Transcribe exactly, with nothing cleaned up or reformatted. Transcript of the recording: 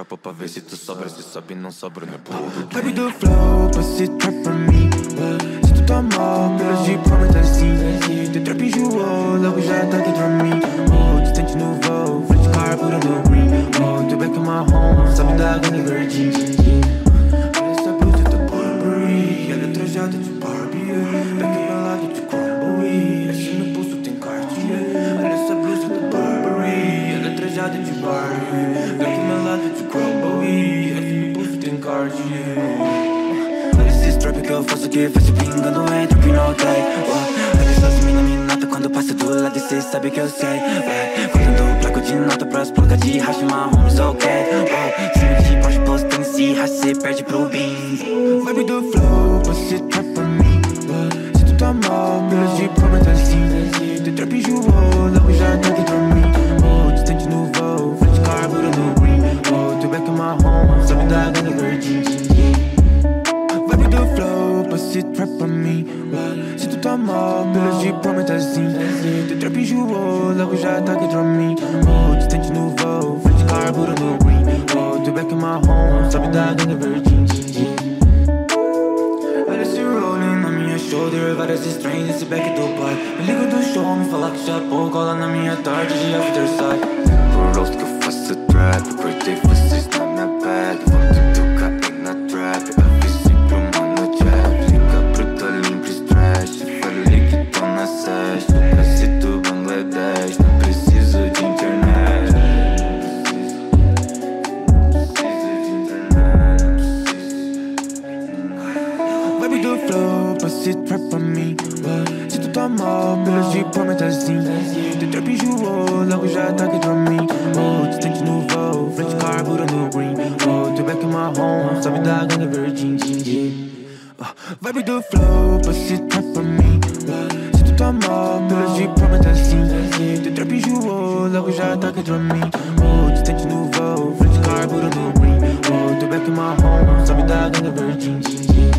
corpo pra ver se tu sobra. Se sobe não sobra, não é burro. Vibe do flow, passe trap pra mim. Se tu tá mal, pelos de palma tá assim. Teu trap enjoou, logo já tá dentro de mim. Oh, distante no voo, frente carbura no green. Oh, teu back marrom, sabe da gangue verdinha. Olha essa blusa da Burberry, ela é trajada de Barbie. Back embalado de Cranberry, assim no pulso tem Cartier. Olha essa blusa da Burberry, ela é trajada de Barbie. Back embalado de Cranberry, assim no pulso tem Cartier. Olha esse trap que eu faço que faz se pingando entre o que não tem. Olha essas mina me nota quando passa do lado e cê sabe que eu sei. Contando placo de nota pras placas de hash marrom, so ok. Cima de Porsche postando se hash cê perde pro Beans. Vibe do flow, passe trap pra mim. Se tu tá mal, pelos de palma tá assim. Teu trap enjoou, logo já tá dentro de mim. Oh, distante no voo, frente carbura no green. Oh, teu back marrom, sabe da gangue verdinha. Vibe do flow, passe trap pra mim. Se tu tá mal, pelos de palma tá assim. Teu trap enjoou, logo já tá dentro de mim. Oh, distante no voo, frente carbura no green. Oh, teu back marrom, sabe da gangue verdinha. Olha esse rolling na minha shoulder, várias strings, esse back do pai. Me liga do show, me fala que chapou, cola na minha tarde de after side. Por rosto que eu faço trap, cortei vocês na minha bag. Vou tu cair na trap, avisei pro mano jab. Liga pro Tolim, pro trash, falei que tô na sesh. Cacito Bangladesh, não preciso de internet. Não preciso de internet. Vibe do flow, passe trap pra mim. Se tu tá mal, pelos de palma tá assim. Teu trap enjoou, logo já tá dentro de mim. Oh, distante no voo, frente carbura no green. Oh, teu back marrom, sabe da gangue verdinha. Vibe do flow, passe trap pra mim. Se tu tá mal, pelos de palma tá assim. Teu trap enjoou, logo já tá dentro de mim. Oh, distante no voo, frente carbura no green. Oh, teu back marrom, sabe da gangue verdinha.